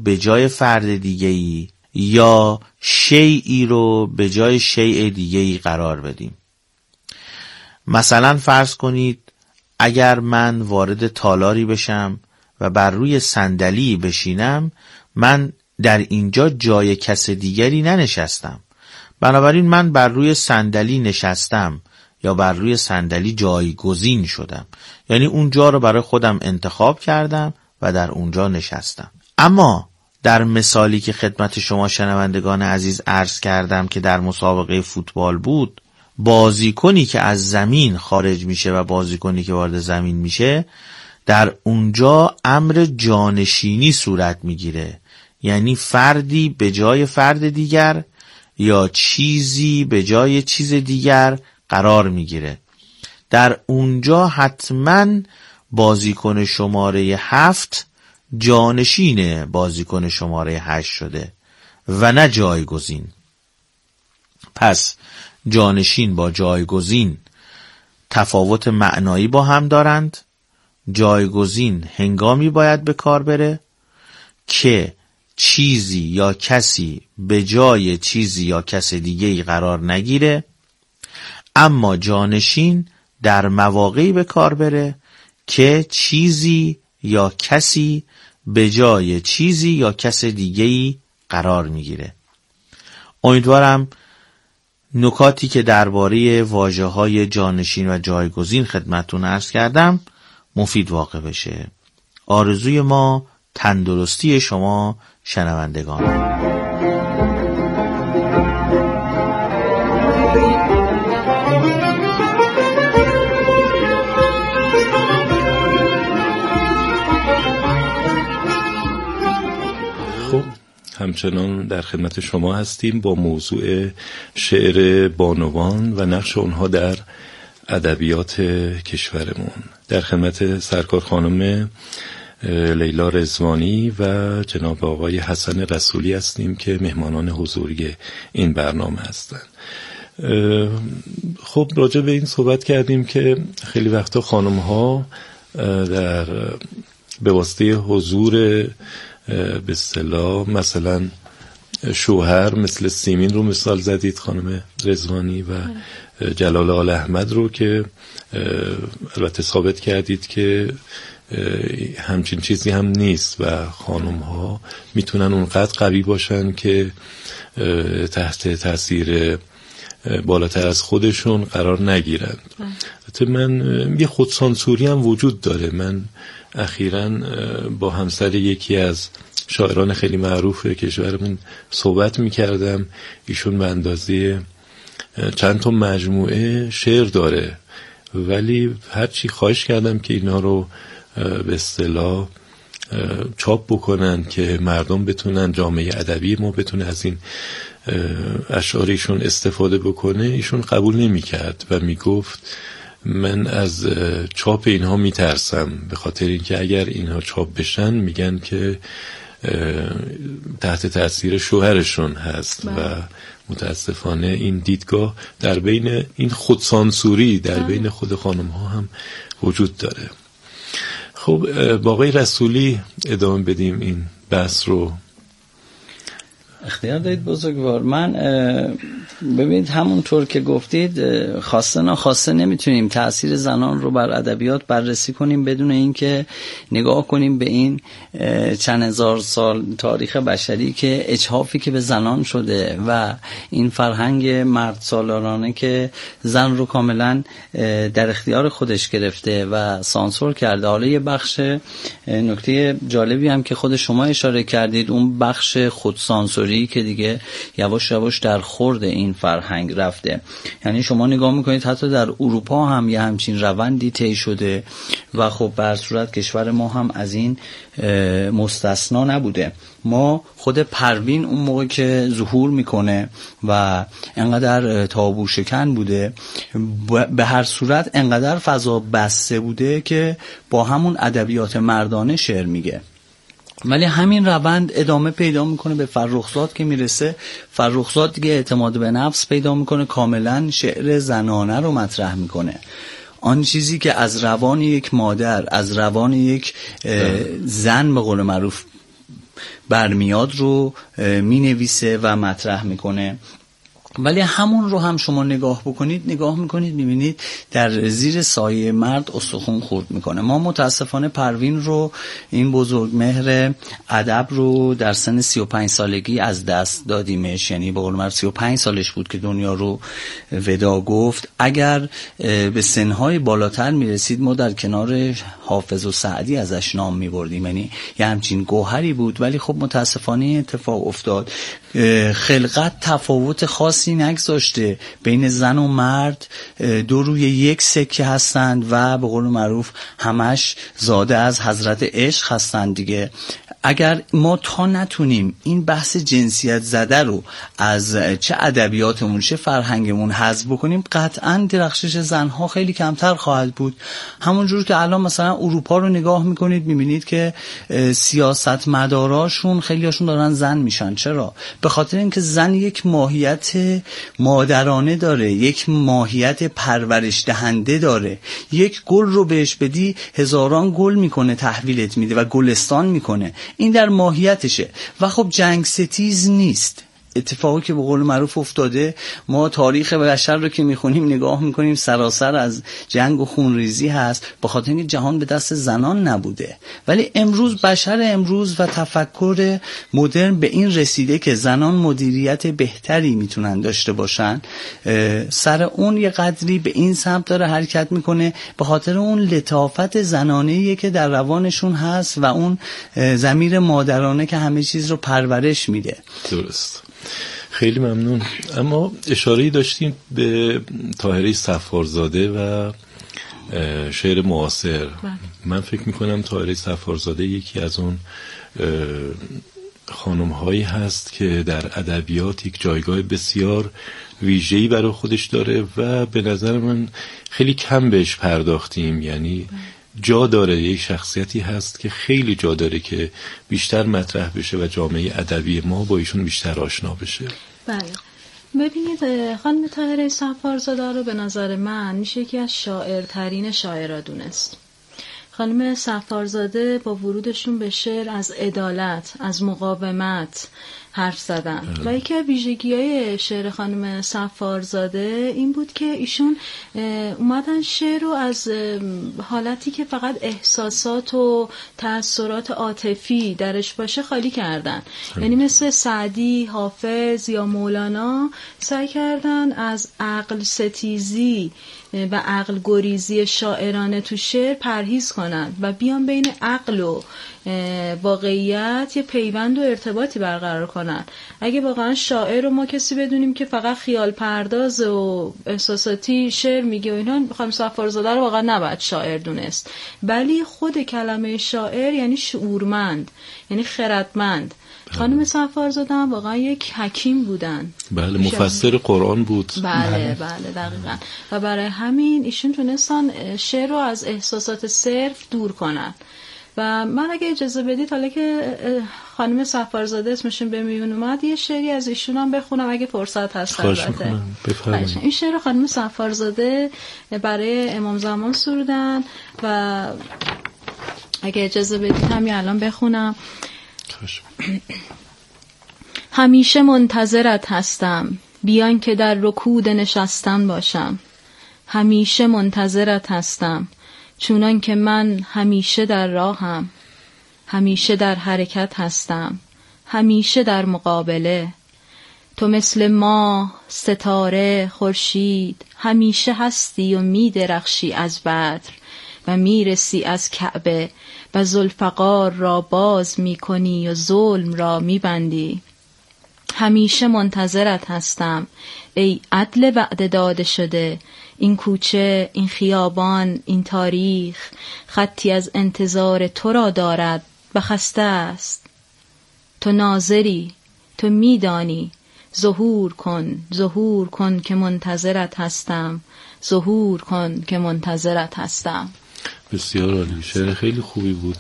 به جای فرد دیگه‌ای یا شیئی رو به جای شیء دیگه‌ای قرار بدیم. مثلا فرض کنید اگر من وارد تالاری بشم و بر روی صندلی بشینم، من در اینجا جای کس دیگری ننشستم، بنابراین من بر روی صندلی نشستم یا بر روی صندلی جایگزین شدم، یعنی اونجا رو برای خودم انتخاب کردم و در اونجا نشستم. اما در مثالی که خدمت شما شنوندگان عزیز عرض کردم که در مسابقه فوتبال بود، بازیکنی که از زمین خارج میشه و بازیکنی که وارد زمین میشه، در اونجا امر جانشینی صورت میگیره، یعنی فردی به جای فرد دیگر یا چیزی به جای چیز دیگر قرار میگیره. در اونجا حتما بازیکن شماره 7 جانشین بازیکن شماره 8 شده و نه جایگزین. پس جانشین با جایگزین تفاوت معنایی با هم دارند. جایگزین هنگامی باید به کار بره که چیزی یا کسی به جای چیزی یا کس دیگه‌ای قرار نگیره، اما جانشین در مواقعی به کار بره که چیزی یا کسی به جای چیزی یا کس دیگه‌ای قرار میگیره. امیدوارم نکاتی که درباره واژه‌های جانشین و جایگزین خدمتتون عرض کردم مفید واقع بشه. آرزوی ما تندرستی شما شنوندگان. همچنان در خدمت شما هستیم با موضوع شعر بانوان و نقش اونها در ادبیات کشورمون. در خدمت سرکار خانم لیلا رضوانی و جناب آقای حسن رسولی هستیم که مهمانان حضوری این برنامه هستند. خب راجع به این صحبت کردیم که خیلی وقتا خانم ها به واسطه حضور به اصطلاح مثلا شوهر، مثل سیمین رو مثال زدید خانم رضوانی و جلال آل احمد رو که البته ثابت کردید که همچین چیزی هم نیست و خانم ها میتونن اونقدر قوی باشن که تحت تاثیر بالاتر از خودشون قرار نگیرن. من یه خودسانسوری هم وجود داره. من اخیراً با همسر یکی از شاعران خیلی معروف کشورمون صحبت میکردم. ایشون به اندازه چند تا مجموعه شعر داره، ولی هرچی خواهش کردم که اینا رو به اصطلاح چاپ بکنن که مردم بتونن، جامعه ادبی ما بتونه از این اشعارشون استفاده بکنه، ایشون قبول نمیکرد و میگفت من از چاپ اینها میترسم، به خاطر اینکه اگر اینها چاپ بشن میگن که تحت تاثیر شوهرشون هست و متاسفانه این دیدگاه در بین این خودسانسوری در بین خود خانم ها هم وجود داره. خب با آقای رسولی ادامه بدیم این بحث رو. اختیار دارید بزرگوار. من ببینید همونطور که گفتید خواسته ناخواسته نمیتونیم تأثیر زنان رو بر ادبیات بررسی کنیم بدون اینکه نگاه کنیم به این چند هزار سال تاریخ بشری که اجحافی که به زنان شده و این فرهنگ مرد سالارانه که زن رو کاملا در اختیار خودش گرفته و سانسور کرده. حالا یه بخش نکته جالبی هم که خود شما اشاره کردید، اون بخش خودسانسوری که دیگه یواش یواش در خورد این فرهنگ رفته. یعنی شما نگاه میکنید حتی در اروپا هم یه همچین روندی طی شده و خب به هر صورت کشور ما هم از این مستثنا نبوده. ما خود پروین اون موقع که ظهور میکنه و انقدر تابو شکن بوده، به هر صورت انقدر فضا بسته بوده که با همون ادبیات مردانه شعر میگه. ولی همین روند ادامه پیدا میکنه به فرخزاد که میرسه. فرخزاد دیگه اعتماد به نفس پیدا میکنه، کاملا شعر زنانه رو مطرح میکنه. آن چیزی که از روان یک مادر، از روان یک زن به قول معروف برمیاد رو مینویسه و مطرح میکنه. ولی همون رو هم شما نگاه میکنید میبینید در زیر سایه مرد استخوان خورد میکنه. ما متاسفانه پروین رو، این بزرگمهر ادب رو، در سن 35 سالگی از دست دادیمش. یعنی به قول معروف 35 سالش بود که دنیا رو ودا گفت. اگر به سنهای بالاتر میرسید ما در کنار حافظ و سعدی ازش نام میبردیم، یعنی یه همچین گوهری بود. ولی خب متاسفانه اتفاق افتاد، خلقت تفاوت خاصی نگذاشته بین زن و مرد، دو روی یک سکه هستند و به قول معروف همش زاده از حضرت عشق هستند دیگه. اگر ما تا نتونیم این بحث جنسیت زده رو از چه ادبیاتمون چه فرهنگمون حذف بکنیم، قطعاً درخشش زنها خیلی کمتر خواهد بود. همونجور که الان مثلا اروپا رو نگاه میکنید میبینید که سیاستمداراشون خیلیاشون دارن زن میشن. چرا؟ به خاطر اینکه زن یک ماهیت مادرانه داره، یک ماهیت پرورش دهنده داره. یک گل رو بهش بدی هزاران گل میکنه، تحویلت میده و گلستان میکنه. این در ماهیتشه. و خب جنگ ستیز نیست. اتفاقی که به قول معروف افتاده، ما تاریخ بشر رو که میخونیم نگاه میکنیم سراسر از جنگ و خونریزی هست، به خاطر اینکه جهان به دست زنان نبوده. ولی امروز بشر امروز و تفکر مدرن به این رسیده که زنان مدیریت بهتری میتونن داشته باشن. سر اون یه قدری به این سمت داره حرکت میکنه، به خاطر اون لطافت زنانه‌ای که در روانشون هست و اون ضمیر مادرانه که همه چیز رو پرورش میده. درست. خیلی ممنون. اما اشاره‌ای داشتیم به طاهره صفارزاده و شعر معاصر. من فکر میکنم طاهره صفارزاده یکی از اون خانم‌هایی هست که در ادبیات یک جایگاه بسیار ویژه‌ای برای خودش داره و به نظر من خیلی کم بهش پرداختیم. یعنی جا داره، یک شخصیتی هست که خیلی جا داره که بیشتر مطرح بشه و جامعه ادبی ما با ایشون بیشتر آشنا بشه. بله. ببینید خانم طاهره صفارزاده رو به نظر من میشه یکی از شاعرترین شاعرها دونست. خانم صفارزاده با ورودشون به شعر از عدالت، از مقاومت حرف زدن و یکی از ویژگی‌های شعر خانم صفارزاده این بود که ایشون اومدن شعر رو از حالتی که فقط احساسات و تأثیرات عاطفی درش باشه خالی کردن. یعنی مثل سعدی، حافظ یا مولانا سعی کردن از عقل ستیزی و عقل گریزی شاعرانه تو شعر پرهیز کنن و بیان بین عقل و واقعیت یه پیوند و ارتباطی برقرار کنن. اگه واقعا شاعر رو ما کسی بدونیم که فقط خیال پرداز و احساساتی شعر میگه و اینا، خانم صفارزاده رو واقعا نباید شاعر دونست. ولی خود کلمه شاعر یعنی شعورمند، یعنی خردمند. خانم صفارزاده هم واقعا یک حکیم بودن. بله، مفسر قرآن بود. بله دقیقاً. و برای همین ایشون تونستن شعر رو از احساسات صرف دور کنن. و من اگه اجازه بدید حالا که خانم صفارزاده اسمشون به میون اومد یه شعری از ایشون هم بخونم اگه فرصت هست. البته این شعر خانم صفارزاده برای امام زمان سرودن و اگه اجازه بدید همین الان بخونم. همیشه منتظرت هستم بیان که در رکود نشستن باشم. همیشه منتظرت هستم چونان که من همیشه در راهم. همیشه در حرکت هستم، همیشه در مقابله. تو مثل ماه، ستاره، خورشید همیشه هستی و می درخشی از بدر و می رسی از کعبه و ذوالفقار را باز می کنی و ظلم را می بندی. همیشه منتظرت هستم ای عدل وعده داده شده. این کوچه، این خیابان، این تاریخ خطی از انتظار تو را دارد و خسته است. تو ناظری، تو میدانی. ظهور کن که منتظرت هستم. ظهور کن که منتظرت هستم. بسیار عالی، شعر خیلی خوبی بود.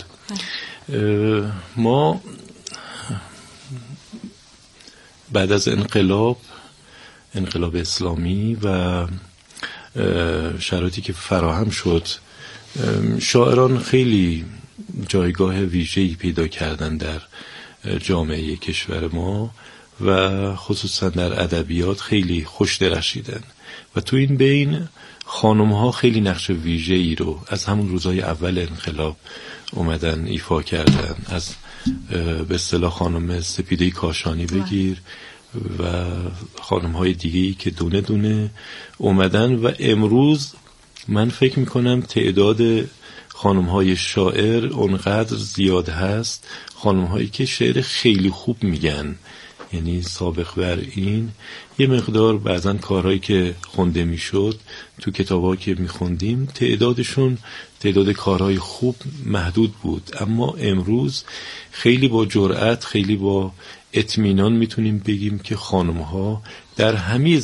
ما بعد از انقلاب اسلامی و شرایطی که فراهم شد، شاعران خیلی جایگاه ویژه‌ای پیدا کردن در جامعه کشور ما و خصوصا در ادبیات خیلی خوش درخشیدن و تو این بین خانم ها خیلی نقش ویژه‌ای رو از همون روزهای اول انقلاب اومدن ایفا کردن. از به اصطلاح خانم سپیده کاشانی بگیر و خانم های دیگه‌ای که دونه دونه اومدن و امروز من فکر میکنم تعداد خانم های شاعر اونقدر زیاد هست، خانم هایی که شعر خیلی خوب میگن. یعنی سابق بر این یه مقدار بعضا کارهایی که خونده میشد تو کتابایی که میخوندیم تعدادشون تعداد کارهای خوب محدود بود، اما امروز خیلی با جرأت خیلی با اطمینان میتونیم بگیم که خانم‌ها در همه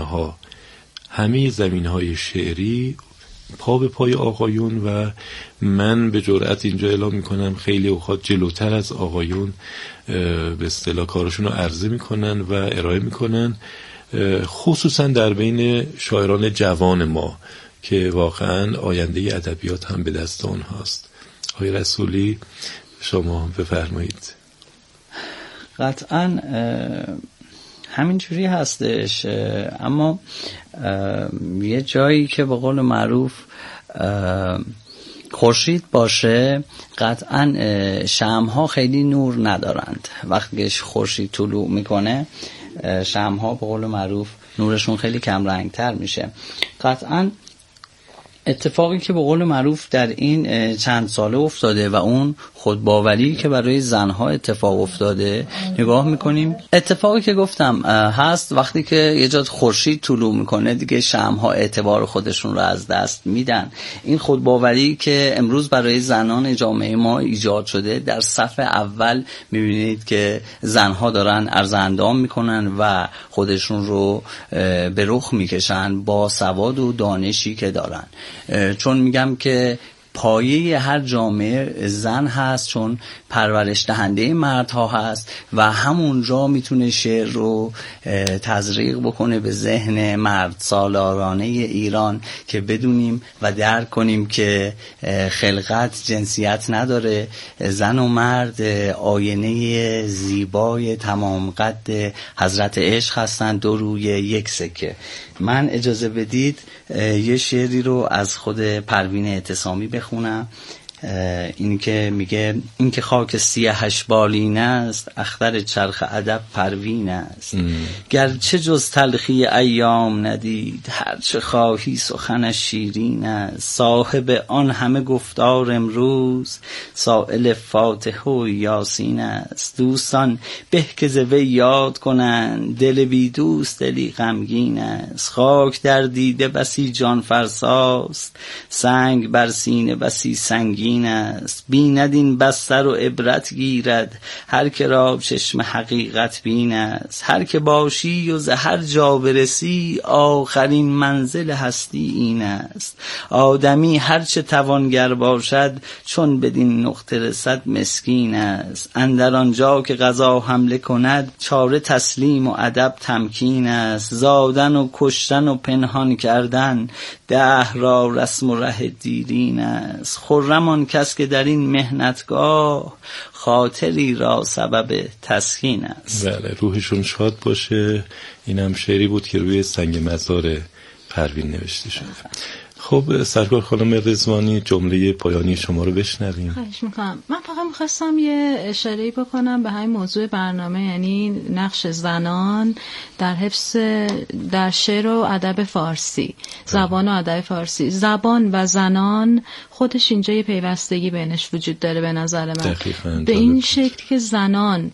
زمینه‌های شعری پا به پای آقایون و من به جرأت اینجا اعلام میکنم خیلی اوقات جلوتر از آقایون به اصطلاح کارشون رو عرضه میکنن و ارائه میکنن، خصوصا در بین شاعران جوان ما که واقعا آینده ادبیات هم به دست آنهاست. آقای رسولی شما بفرمایید. قطعا همینجوری هستش، اما یه جایی که به قول معروف خورشید باشه قطعا شمع‌ها خیلی نور ندارند. وقتی خورشید طلوع میکنه شمع‌ها به قول معروف نورشون خیلی کم رنگتر میشه. قطعا اتفاقی که به قول معروف در این چند ساله افتاده و اون خودباوری که برای زنها اتفاق افتاده نگاه میکنیم، اتفاقی که گفتم هست وقتی که یه جا خورشید طلوع میکنه دیگه شمع‌ها اعتبار خودشون رو از دست میدن. این خودباوری که امروز برای زنان جامعه ما ایجاد شده، در صف اول میبینید که زنها دارن عرض اندام میکنن و خودشون رو به رخ میکشن با سواد و دانشی که دارن، چون میگم که پایه هر جامعه زن هست، چون پرورش دهنده مردها هست و همونجا میتونه شعر رو تزریق بکنه به ذهن مرد سالارانه ایران که بدونیم و درک کنیم که خلقت جنسیت نداره، زن و مرد آینه زیبای تمام قد حضرت عشق هستن، دو روی یک سکه. من اجازه بدید یه شعری رو از خود پروین اعتصامی بخونم. این که میگه این که خاک سیهش بالین است، اختر چرخ ادب پروین است. گرچه جز تلخی ایام ندید، هرچه خواهی سخنش شیرین است. صاحب آن همه گفتار امروز، سائل فاتحه و یاسین است. دوستان به که ز وی یاد کنند، دل بی دوست دلی غمگین است. خاک در دیده بسی جان فرساست، سنگ بر سینه بسی سنگین است. بیند این بستر و عبرت گیرد، هر که را چشم حقیقت بین است. هر که باشی و ز هر جا برسی، آخرین منزل هستی این است. آدمی هر چه توانگر باشد، چون بدین نقطه رسد مسکین است. اندر آنجا که قضا حمله کند، چاره تسلیم و ادب تمکین است. زادن و کشتن و پنهان کردن، دهر را رسم و ره دیرین است. خرم آن کس که در این مهنتگاه، خاطری را سبب تسکین است. بله، روحشون شاد باشه. این هم شعری بود که روی سنگ مزار پروین نوشته شده. خب سرکار خانم رضوانی، جمله پایانی شما رو بشنویم. خواهش میکنم. من فقط میخواستم یه اشاره‌ای بکنم به همین موضوع برنامه، یعنی نقش زنان در حفظ در شعر و ادب فارسی، زبان و ادب فارسی. زبان و زنان خودش اینجا یه پیوستگی بینش وجود داره به نظر من، به این شکل که زنان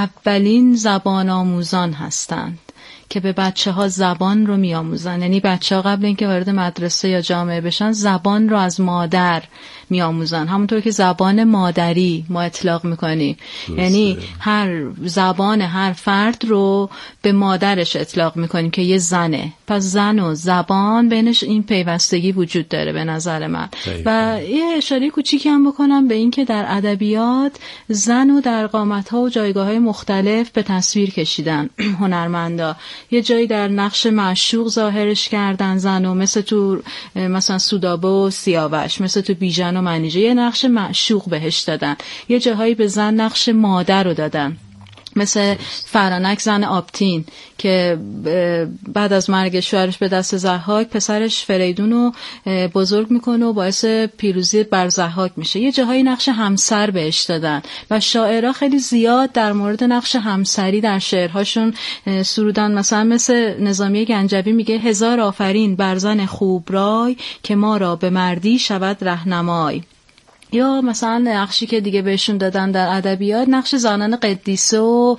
اولین زبان آموزان هستند که به بچه‌ها زبان رو می‌آموزن. یعنی بچه‌ها قبل اینکه وارد مدرسه یا جامعه بشن زبان رو از مادر می‌آموزن، همونطور که زبان مادری ما اطلاق می‌کنیم. یعنی هر زبان هر فرد رو به مادرش اطلاق می‌کنیم که یه زنه. پس زن و زبان بینش این پیوستگی وجود داره به نظر من. و یه اشاره کوچیکی هم بکنم به این که در ادبیات زن رو در قامت‌ها و جایگاه‌های مختلف به تصویر کشیدن هنرمندا. یه جایی در نقش معشوق ظاهرش کردن زنو، مثل تو مثلا سودابه و سیاوش، مثل تو بیژن و منیژه یه نقش معشوق بهش دادن. یه جاهایی به زن نقش مادر رو دادن، مثل فرانک زن آبتین که بعد از مرگ شوهرش به دست ضحاک پسرش فریدون رو بزرگ میکنه و باعث پیروزی بر ضحاک میشه. یه جاهای نقش همسر بهش دادن و شاعرها خیلی زیاد در مورد نقش همسری در شعرهاشون سرودن. مثلا مثل نظامی گنجوی میگه 1000 آفرین بر زن خوب رای که ما را به مردی شود رهنمای. یا مثلا نقشی که دیگه بهشون دادن در ادبیات نقش زنان قدیسه و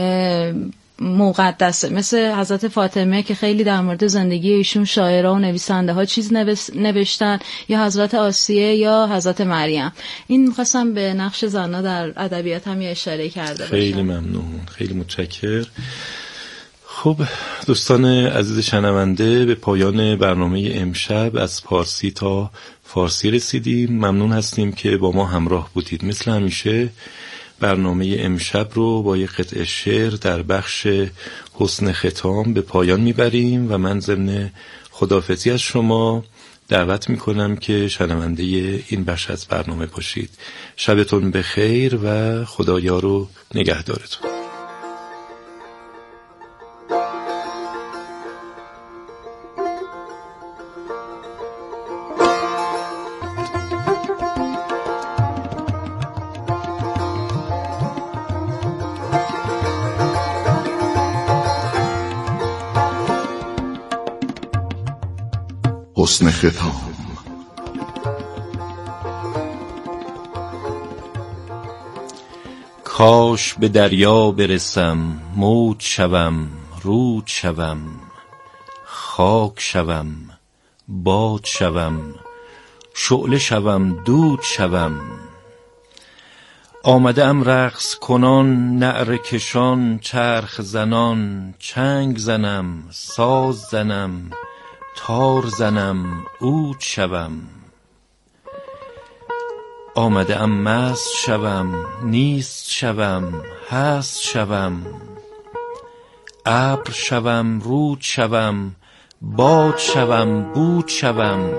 مقدسه، مثل حضرت فاطمه که خیلی در مورد زندگی ایشون شاعرها و نویسنده ها چیز نوشتن، یا حضرت آسیه یا حضرت مریم. این می‌خواستم به نقش زنها در ادبیات هم یه اشاره کرده باشم. خیلی ممنون، خیلی متشکرم. خب دوستان عزیز شنونده، به پایان برنامه امشب از پارسی تا فارسی رسیدیم. ممنون هستیم که با ما همراه بودید. مثل همیشه برنامه امشب رو با یک قطعه شعر در بخش حسن ختام به پایان میبریم و من ضمن خداحافظی از شما دعوت میکنم که شنونده این بخش از برنامه باشید. شبتون بخیر و خدایا رو نگهدارتون. حسن ختام. کاش به دریا برسم، موج شوم، رود شوم، خاک شوم، باد شوم، شعله شوم، دود شوم. آمده ام رقص کنان، نعره کشان، چرخ زنان، چنگ زنم، ساز زنم، تار زنم، عود شوم. آمده ام مست شوم، نیست شوم، هست شوم، ابر شوم، رود شوم، باد شوم، بود شوم.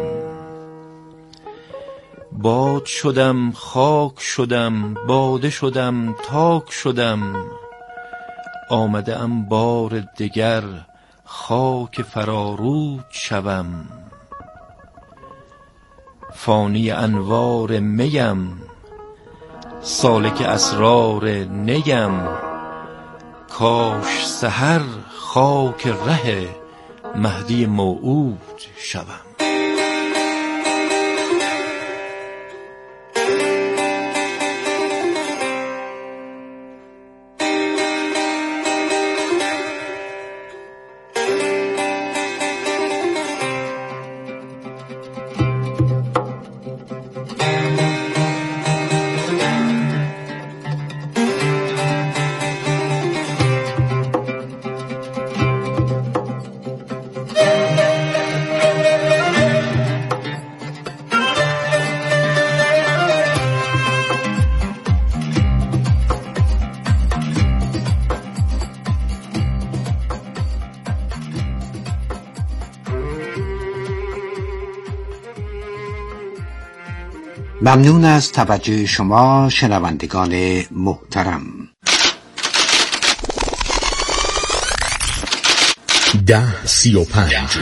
باد شدم، خاک شدم، باده شدم، تاک شدم. آمده ام بار دگر، خاک فرارود شوم. فانی انوار میم، سالک اسرار نیم. کاش سحر خاک ره مهدی موعود شوم. ممنون از توجه شما شنوندگان محترم. 10:35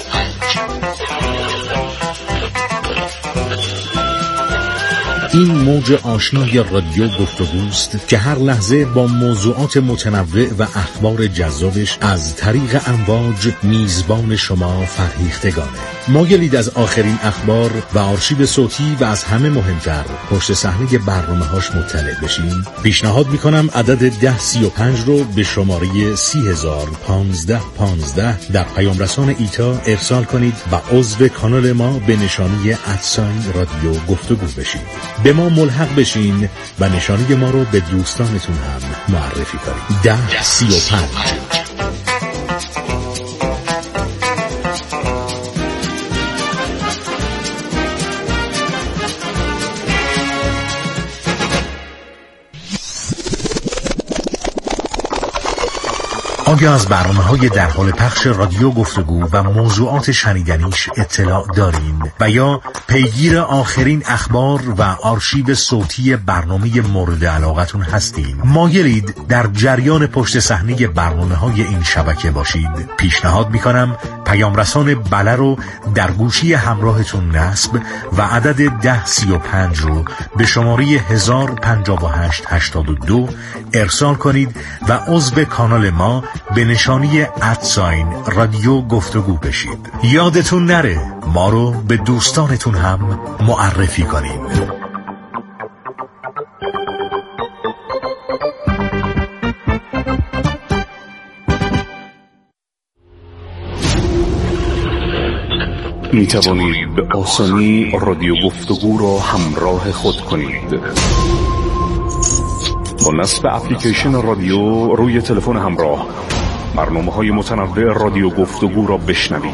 این موج آشنای رادیو گفتگوست که هر لحظه با موضوعات متنوع و اخبار جذابش از طریق امواج میزبان شما فرهیختگانه. مایلید از آخرین اخبار و آرشیو صوتی و از همه مهمتر پشت صحنه برنامه‌هاش مطلع بشین؟ پیشنهاد میکنم عدد 1035 رو به شماره 3001515 در پیام رسان ایتا ارسال کنید و عضو کانال ما به نشانی @رادیو گفتگو بشید. به ما ملحق بشین و نشانی ما رو به دوستانتون هم معرفی کنید. 1035. آیا از برنامه‌های در حال پخش رادیو گفتگو و موضوعات شنیدنیش اطلاع دارین و یا پیگیر آخرین اخبار و آرشیو صوتی برنامه مورد علاقتون هستین؟ مایلید در جریان پشت صحنه برنامه‌های این شبکه باشید؟ پیشنهاد می‌کنم پیام رسان بله رو در گوشی همراهتون نصب و عدد 1035 رو به شماره 105882 ارسال کنید و عضو کانال ما به نشانی رادیو گفتگو بشید. یادتون نره ما رو به دوستانتون هم معرفی کنید. می توانید به آسانی رادیو گفتگو را همراه خود کنید. با نصب اپلیکیشن رادیو روی تلفن همراه برنامه‌های متنوع رادیو گفتگو را بشنوید.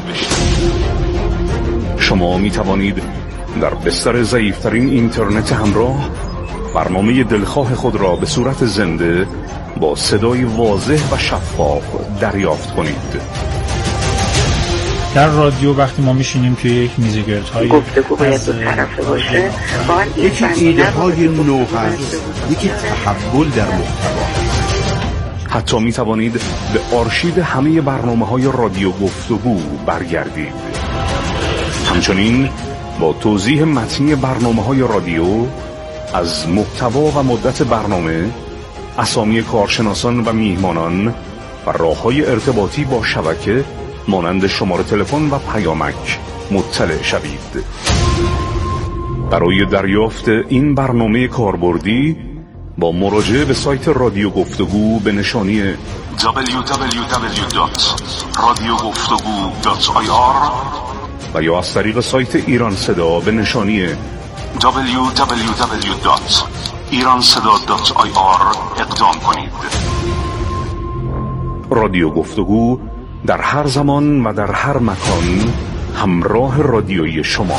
شما می توانید در بستر ضعیف‌ترین اینترنت همراه برنامه دلخواه خود را به صورت زنده با صدای واضح و شفاف دریافت کنید. در رادیو وقتی ما میشینیم توی یک میزگردهای گفتگو باید دو طرفه باشه، یکی ایده های نو هست، یکی تحول در محتوا. حتی می توانید به آرشیو همه برنامه‌های رادیو گفتگو برگردید. همچنین با توضیح متنی برنامه‌های رادیو از محتوا و مدت برنامه، اسامی کارشناسان و میهمانان و راه‌های ارتباطی با شبکه مانند شماره تلفن و پیامک مطلع شوید. برای دریافت این برنامه کاربردی با مراجعه به سایت رادیو گفتگو به نشانی www.radiogoftogu.ir و یا از طریق سایت ایران صدا به نشانی www.iranseda.ir اقدام کنید. رادیو گفتگو در هر زمان و در هر مکان همراه رادیویی شما.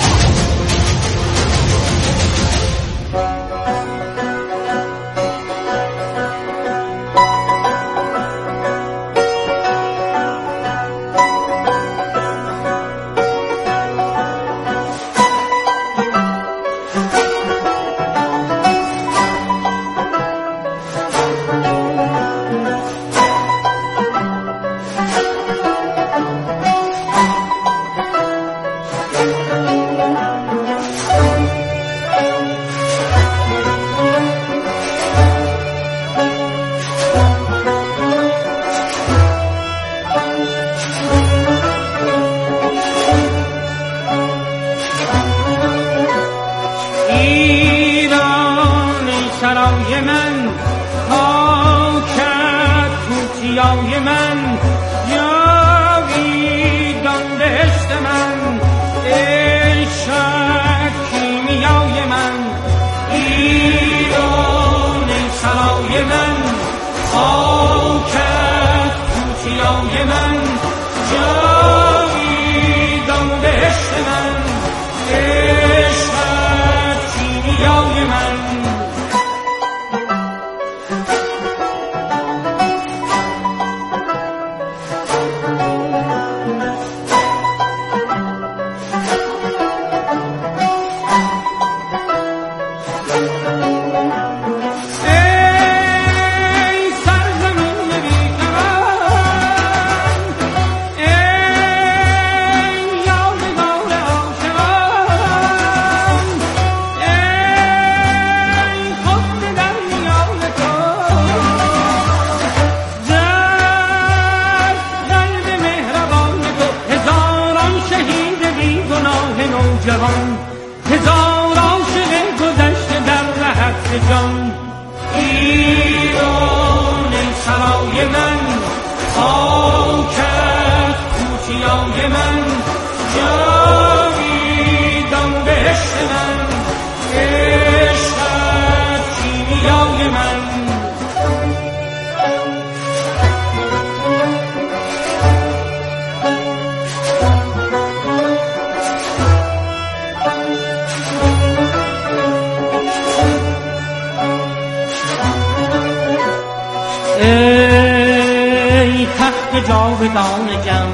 ای تخت جاودان جم،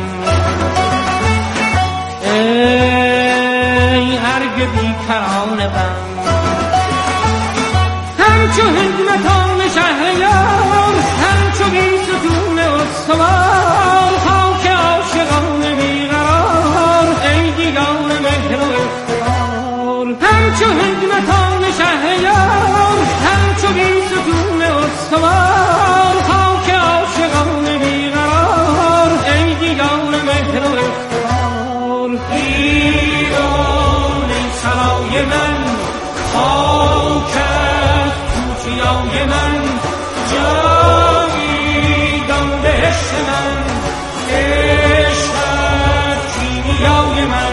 ای ارگ بیکران بم، همچو حکمتان شهریار، همچو گیسوتون استوار، خاک عاشقان بیقرار، ای دیدار مهر و اختیار. همچو حکمتان شهریار، همچو گیسوتون استوار، خاک عاشقان بیقرار، ای دیدار مهر و اختیار. ایران ای سرای من، خاکت توتیای من، جاویدان بهشت من، عشقت کیمیای من.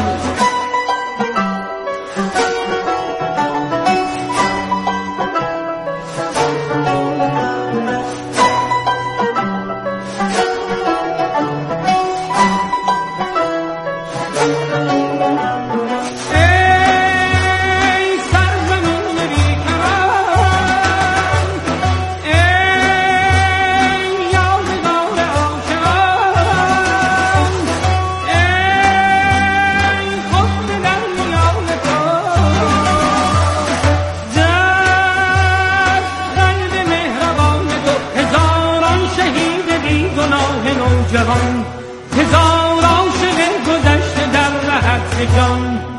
هزار عاشق گذشته در رهت جان.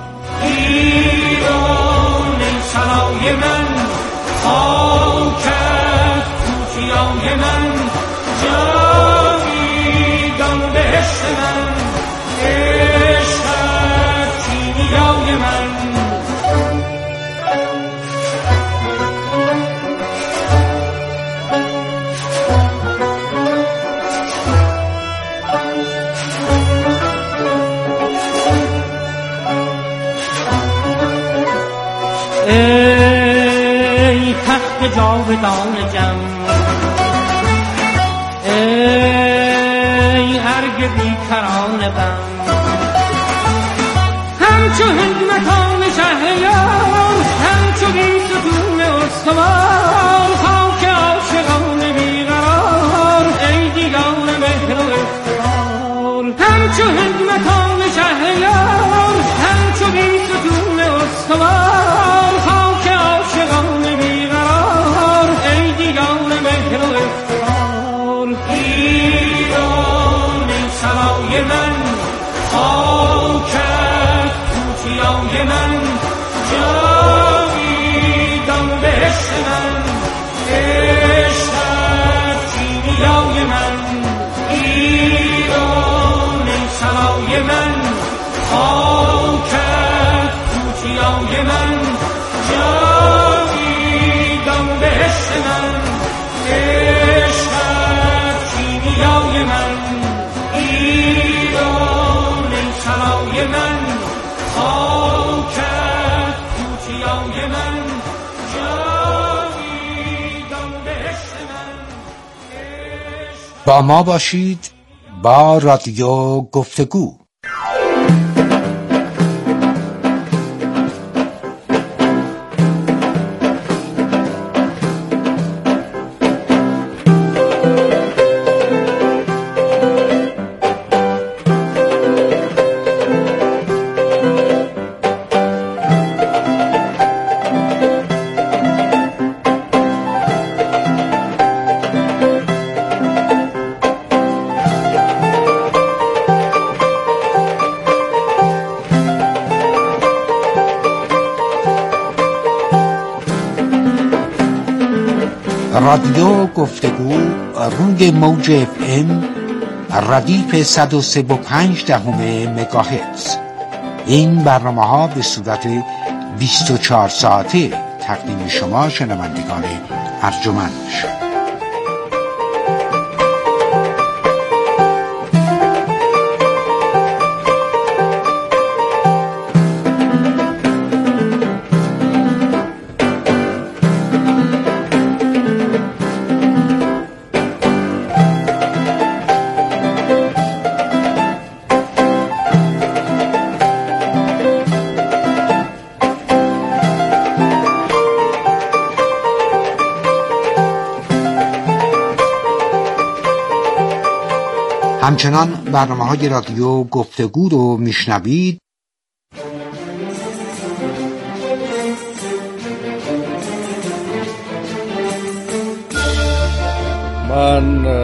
ایران ای سرای من، خاکت توتیای من، جاویدان بهشت من، عشقت کیمیای من. ای تخت جاودان جم، ای ارگ بیکران بم، همچو حکمتان شهریار، همچو گیسوتون استوار، خاک عاشقان بیقرار، ای دیدار مهر و اختیار. همچو حکمتان شهریار، همچو گیسوتون استوار، خاک عاشقان بیقرار، ای دیدار مهر و اختیار. ایران ای سرای من، خاکت توتیای من، جاویدان بهشت من، عشقت کیمیای من. ایران ای سرای من، خاکت توتیای من، جاویدان بهشت من، عشقت کیمیای من. ایران ای سرای من، خاکت توتیای من، جاویدان بهشت من. با ما باشید با رادیو گفتگو. رادیو گفتگو روی موج FM ردیف 103.5 مگاهرتز. این برنامه‌ها به صورت 24 ساعته تقدیم شما شنوندگان ارجمند شد. همچنان برنامه‌های رادیو گفتگو رو میشنوید. من